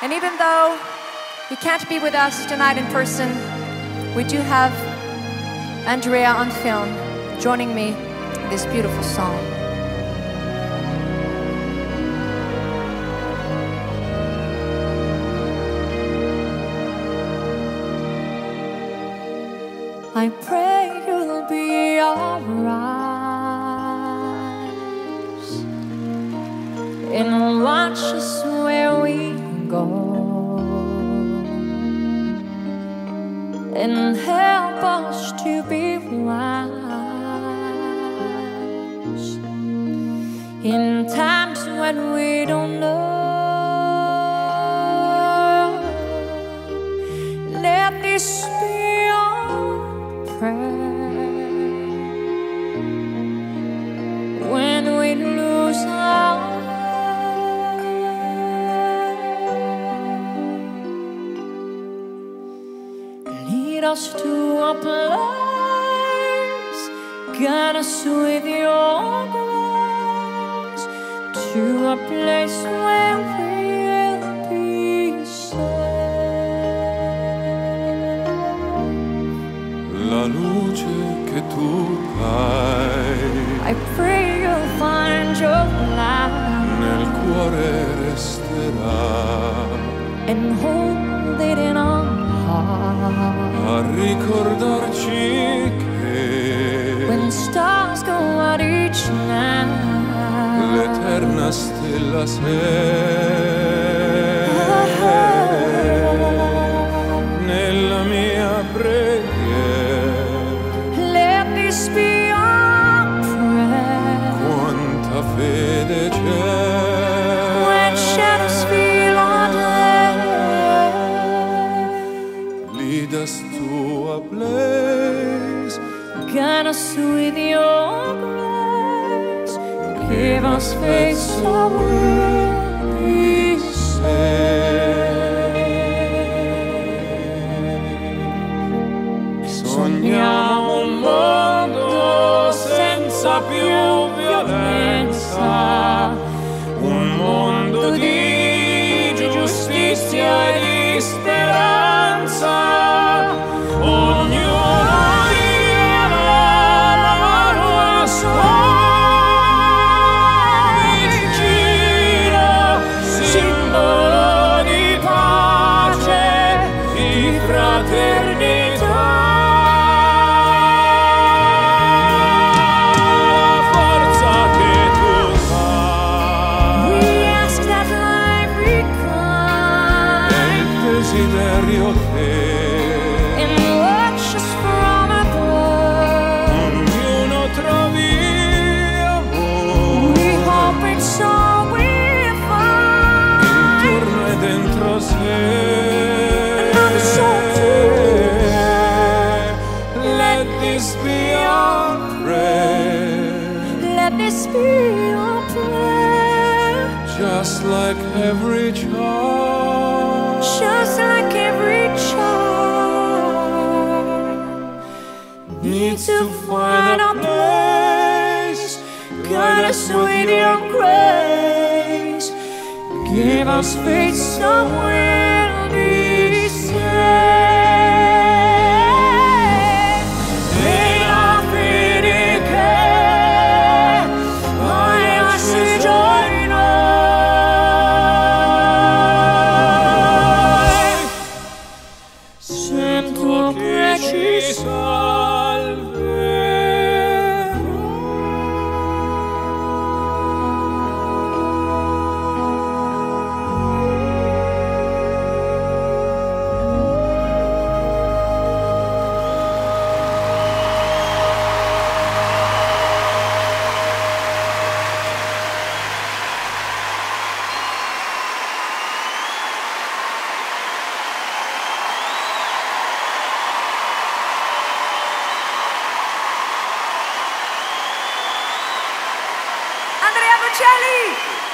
And even though you can't be with us tonight in person, we do have Andrea on film joining me in this beautiful song. I pray you'll be alright and watch us where we go and help us to be wise in times when we don't know. Let this be our prayer when we lose our way. Lead us to a place, guide us with your grace, to a place where we'll be safe. La luce che tu hai, I pray you'll find your light nel cuore resterà, and hold it in our heart. a ricordarci che When stars go out each night, l'eterna stella sei nella mia preghiera. let this be our prayer. Quanta fede When c'è, shadows feel our day, lead us to a place, guide us with your grace, give us faith so we'll be safe. Sogniamo un mondo senza più violenza, un mondo di giustizia e di speranza. Ognuno dia la mano a suoi, gira simbolo di pace, di fraternità. Forza che tu dai, We ask that life è il recline desiderio che and watch us from above. ognuno trovi We amore hope it's all we find. intorno e dentro sé. I'm so Let this be our prayer, Let this be our prayer, just like every child. just like every child needs to find a place. Guide us with your grace, give us faith so we'll be safe. E la fede che hai assunto in noi, sento che ci Andrea Bocelli!